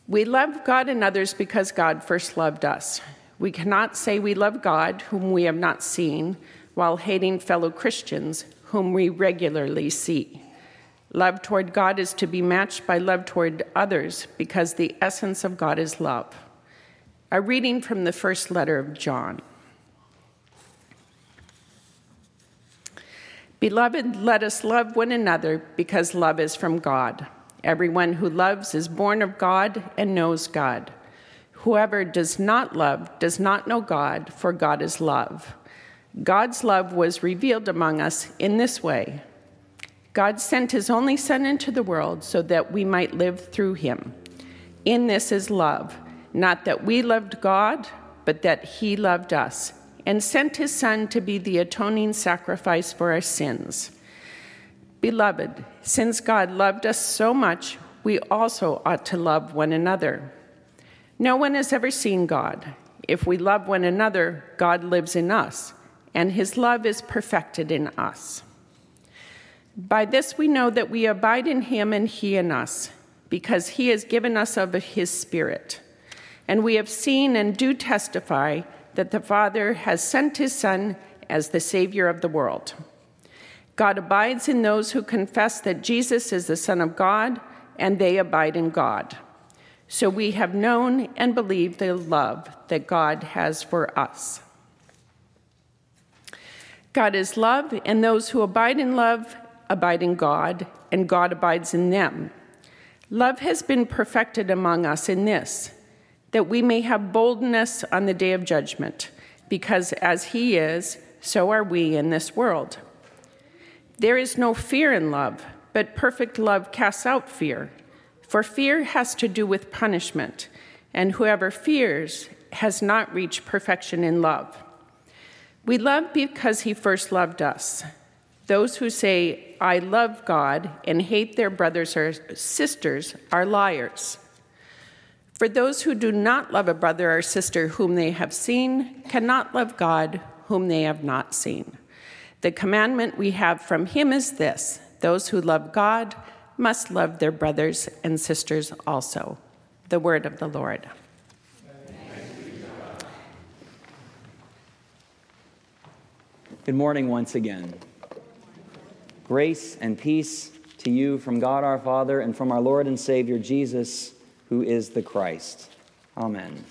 We love God and others because God first loved us. We cannot say we love God, whom we have not seen, while hating fellow Christians, whom we regularly see. Love toward God is to be matched by love toward others, because the essence of God is love. A reading from the first letter of John. Beloved, let us love one another, because love is from God. Everyone who loves is born of God and knows God. Whoever does not love does not know God, for God is love. God's love was revealed among us in this way. God sent his only Son into the world so that we might live through him. In this is love, not that we loved God, but that he loved us, and sent his Son to be the atoning sacrifice for our sins. Beloved, since God loved us so much, we also ought to love one another. No one has ever seen God. If we love one another, God lives in us, and his love is perfected in us. By this we know that we abide in him and he in us, because he has given us of his Spirit. And we have seen and do testify that the Father has sent his Son as the Savior of the world. God abides in those who confess that Jesus is the Son of God, and they abide in God. So we have known and believed the love that God has for us. God is love, and those who abide in love abide in God, and God abides in them. Love has been perfected among us in this, that we may have boldness on the day of judgment, because as he is, so are we in this world. There is no fear in love, but perfect love casts out fear. For fear has to do with punishment, and whoever fears has not reached perfection in love. We love because he first loved us. Those who say, I love God, and hate their brothers or sisters are liars. For those who do not love a brother or sister whom they have seen cannot love God whom they have not seen. The commandment we have from him is this: those who love God must love their brothers and sisters also. The word of the Lord. Good morning once again. Grace and peace to you from God our Father and from our Lord and Savior Jesus, who is the Christ. Amen.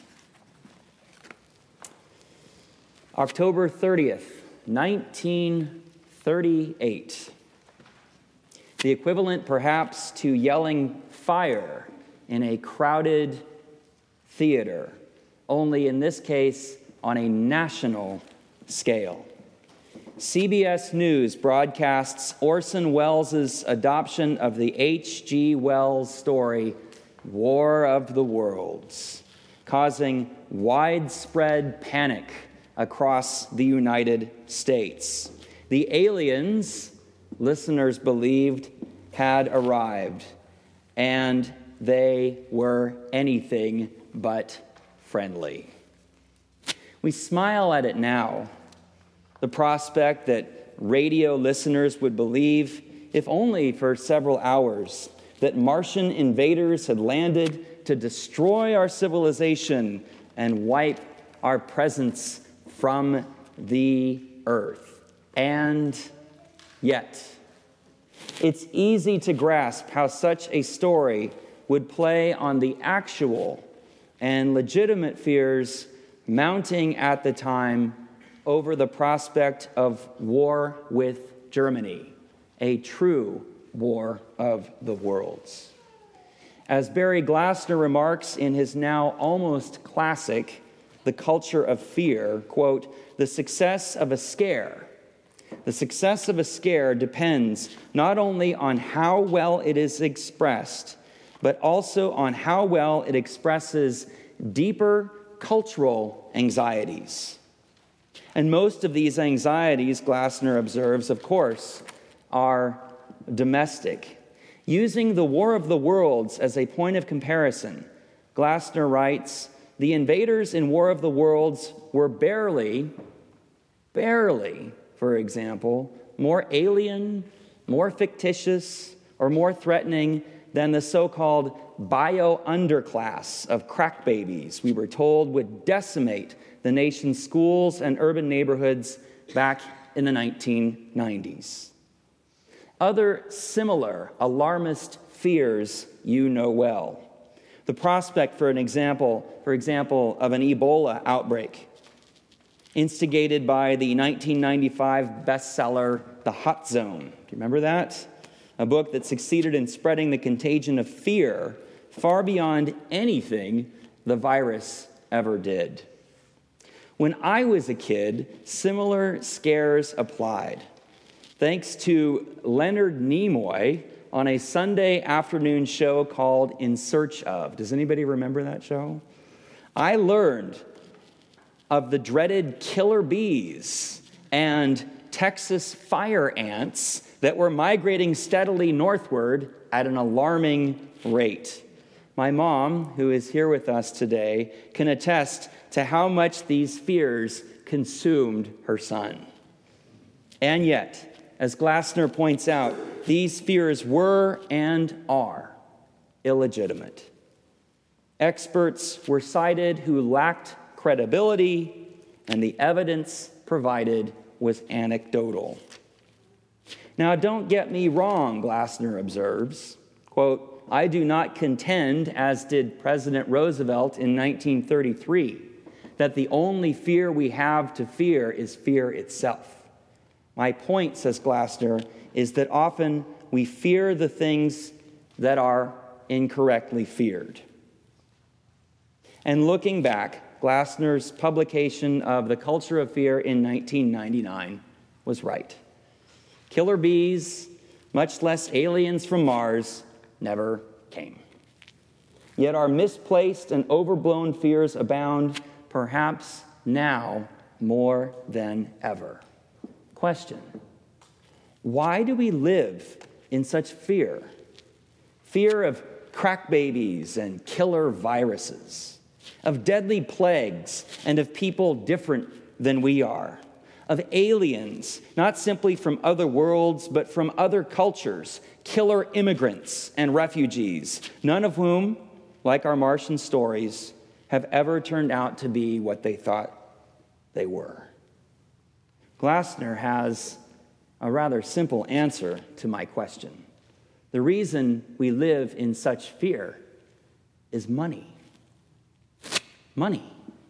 October 30th, 1938. The equivalent, perhaps, to yelling fire in a crowded theater, only in this case on a national scale. CBS News broadcasts Orson Welles' adoption of the H.G. Wells story, War of the Worlds, causing widespread panic across the United States. The aliens, listeners believed, had arrived, and they were anything but friendly. We smile at it now, the prospect that radio listeners would believe, if only for several hours, that Martian invaders had landed to destroy our civilization and wipe our presence from the earth. And yet, it's easy to grasp how such a story would play on the actual and legitimate fears mounting at the time over the prospect of war with Germany, a true war of the worlds. As Barry Glassner remarks in his now almost classic, The Culture of Fear, quote, the success of a scare depends not only on how well it is expressed, but also on how well it expresses deeper cultural anxieties. And most of these anxieties, Glassner observes, of course, are domestic. Using the War of the Worlds as a point of comparison, Glassner writes, the invaders in War of the Worlds were barely, for example, more alien, more fictitious, or more threatening than the so-called bio-underclass of crack babies we were told would decimate the nation's schools and urban neighborhoods back in the 1990s. Other similar alarmist fears you know well. The prospect, for example, of an Ebola outbreak, instigated by the 1995 bestseller, The Hot Zone. Do you remember that? A book that succeeded in spreading the contagion of fear far beyond anything the virus ever did. When I was a kid, similar scares applied. Thanks to Leonard Nimoy on a Sunday afternoon show called In Search Of. Does anybody remember that show? I learned of the dreaded killer bees and Texas fire ants that were migrating steadily northward at an alarming rate. My mom, who is here with us today, can attest to how much these fears consumed her son. And yet, as Glassner points out, these fears were and are illegitimate. Experts were cited who lacked credibility, and the evidence provided was anecdotal. Now, don't get me wrong, Glassner observes, quote, I do not contend, as did President Roosevelt in 1933, that the only fear we have to fear is fear itself. My point, says Glassner, is that often we fear the things that are incorrectly feared. And looking back, Glassner's publication of The Culture of Fear in 1999 was right. Killer bees, much less aliens from Mars, never came. Yet our misplaced and overblown fears abound, perhaps now more than ever. Question: why do we live in such fear? Fear of crack babies and killer viruses, of deadly plagues and of people different than we are, of aliens, not simply from other worlds, but from other cultures, killer immigrants and refugees, none of whom, like our Martian stories, have ever turned out to be what they thought they were. Glassner has a rather simple answer to my question. The reason we live in such fear is money. Money.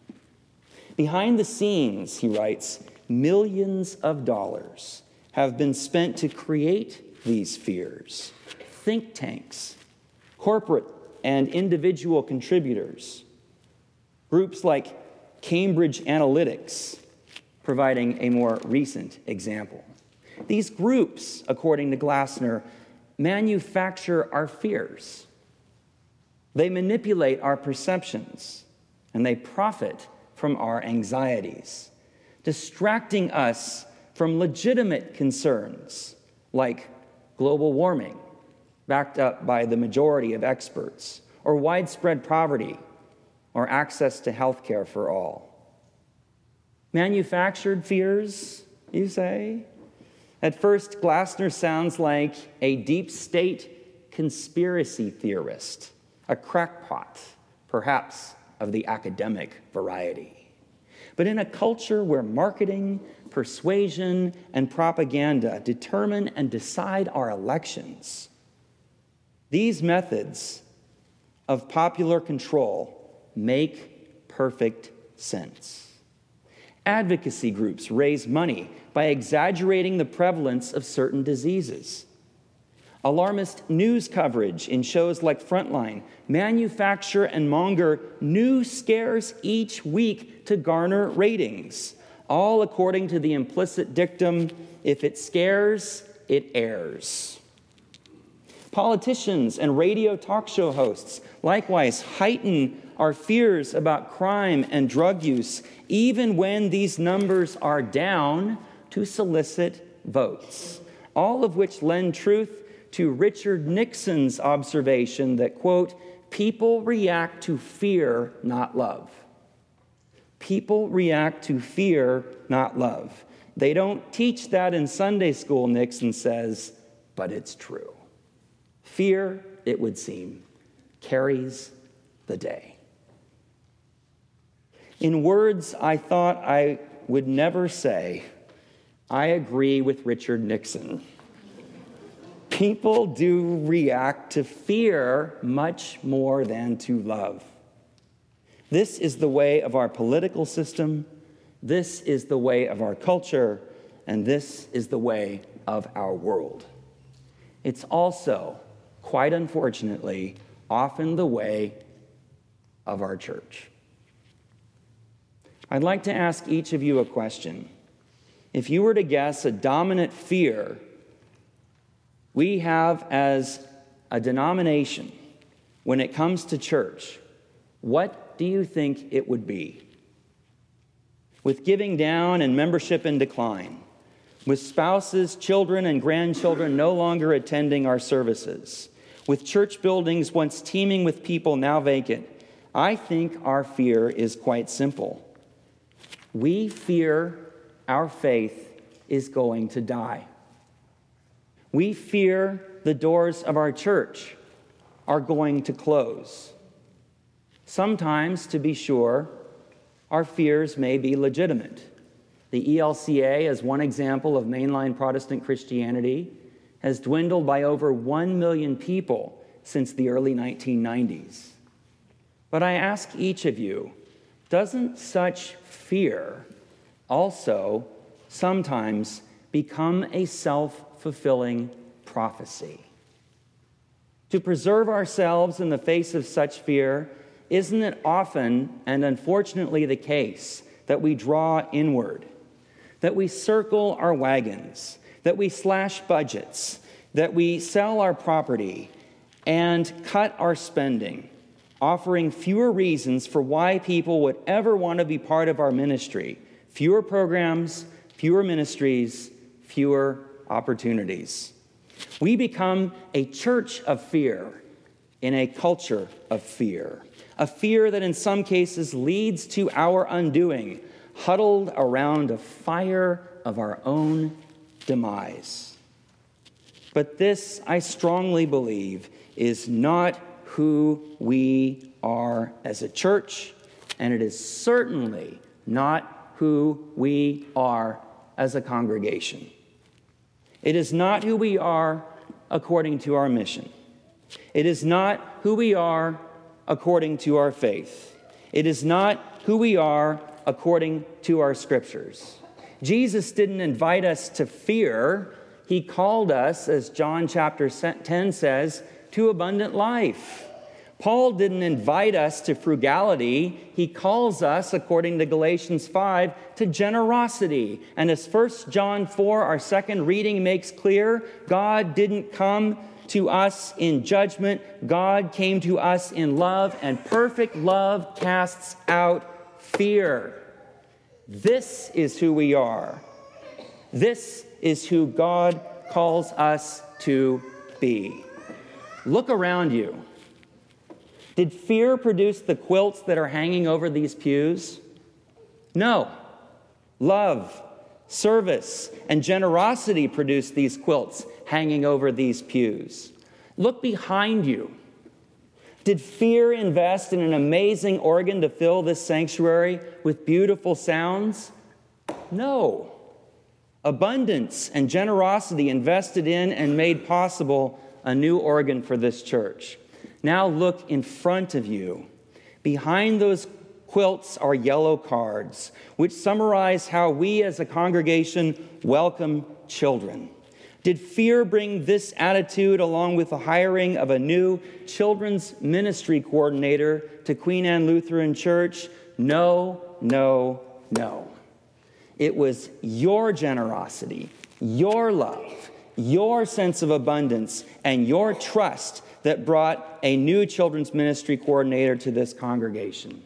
Behind the scenes, he writes, millions of dollars have been spent to create these fears. Think tanks, corporate and individual contributors, groups like Cambridge Analytica, providing a more recent example. These groups, according to Glassner, manufacture our fears. They manipulate our perceptions, and they profit from our anxieties, distracting us from legitimate concerns like global warming, backed up by the majority of experts, or widespread poverty, or access to health care for all. Manufactured fears, you say? At first, Glassner sounds like a deep state conspiracy theorist, a crackpot, perhaps of the academic variety. But in a culture where marketing, persuasion, and propaganda determine and decide our elections, these methods of popular control make perfect sense. Advocacy groups raise money by exaggerating the prevalence of certain diseases. Alarmist news coverage in shows like Frontline manufacture and monger new scares each week to garner ratings, all according to the implicit dictum, if it scares, it airs. Politicians and radio talk show hosts likewise heighten our fears about crime and drug use, even when these numbers are down, to solicit votes, all of which lend truth to Richard Nixon's observation that, quote, people react to fear, not love. People react to fear, not love. They don't teach that in Sunday school, Nixon says, but it's true. Fear it would seem, carries the day. In words I thought I would never say, I agree with Richard Nixon. People do react to fear much more than to love. This is the way of our political system, this is the way of our culture, and this is the way of our world. It's also, quite unfortunately, often the way of our church. I'd like to ask each of you a question. If you were to guess a dominant fear we have as a denomination when it comes to church, what do you think it would be? With giving down and membership in decline, with spouses, children, and grandchildren no longer attending our services, with church buildings once teeming with people now vacant, I think our fear is quite simple. We fear our faith is going to die. We fear the doors of our church are going to close. Sometimes, to be sure, our fears may be legitimate. The ELCA, as one example of mainline Protestant Christianity, has dwindled by over 1 million people since the early 1990s. But I ask each of you, doesn't such fear also sometimes become a self-fulfilling prophecy? To preserve ourselves in the face of such fear, isn't it often and unfortunately the case that we draw inward, that we circle our wagons, that we slash budgets, that we sell our property and cut our spending, offering fewer reasons for why people would ever want to be part of our ministry? Fewer programs, fewer ministries, fewer opportunities. We become a church of fear in a culture of fear. A fear that in some cases leads to our undoing, huddled around a fire of our own demise. But this, I strongly believe, is not who we are as a church, and it is certainly not who we are as a congregation. It is not who we are according to our mission. It is not who we are according to our faith. It is not who we are according to our scriptures. Jesus didn't invite us to fear. He called us, as John chapter 10 says, to abundant life. Paul didn't invite us to frugality. He calls us, according to Galatians 5, to generosity. And as 1 John 4, our second reading, makes clear, God didn't come to us in judgment. God came to us in love, and perfect love casts out fear. This is who we are. This is who God calls us to be. Look around you. Did fear produce the quilts that are hanging over these pews? No. Love, service, and generosity produced these quilts hanging over these pews. Look behind you. Did fear invest in an amazing organ to fill this sanctuary with beautiful sounds? No. Abundance and generosity invested in and made possible a new organ for this church. Now look in front of you. Behind those quilts are yellow cards, which summarize how we as a congregation welcome children. Did fear bring this attitude along with the hiring of a new children's ministry coordinator to Queen Anne Lutheran Church? No, no, no. It was your generosity, your love, your sense of abundance, and your trust that brought a new children's ministry coordinator to this congregation.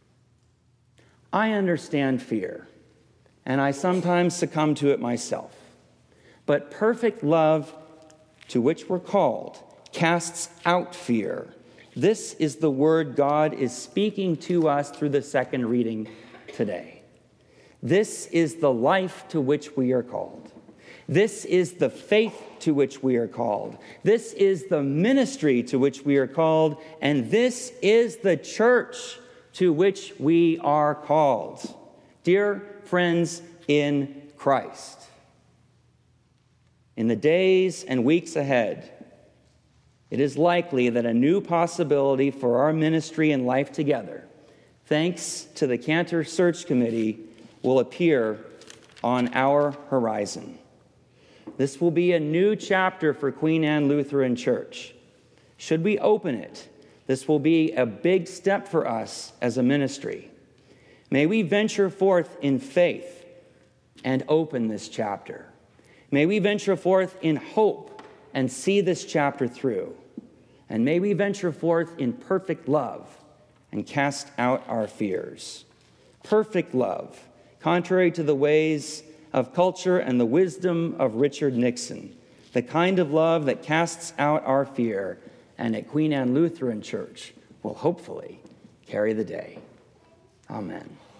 I understand fear, and I sometimes succumb to it myself. But perfect love, to which we're called, casts out fear. This is the word God is speaking to us through the second reading today. This is the life to which we are called. This is the faith to which we are called. This is the ministry to which we are called. And this is the church to which we are called. Dear friends in Christ, in the days and weeks ahead, it is likely that a new possibility for our ministry and life together, thanks to the Cantor Search Committee, will appear on our horizon. This will be a new chapter for Queen Anne Lutheran Church. Should we open it, this will be a big step for us as a ministry. May we venture forth in faith and open this chapter. May we venture forth in hope and see this chapter through. And may we venture forth in perfect love and cast out our fears. Perfect love, contrary to the ways of culture and the wisdom of Richard Nixon, the kind of love that casts out our fear, and at Queen Anne Lutheran Church will hopefully carry the day. Amen.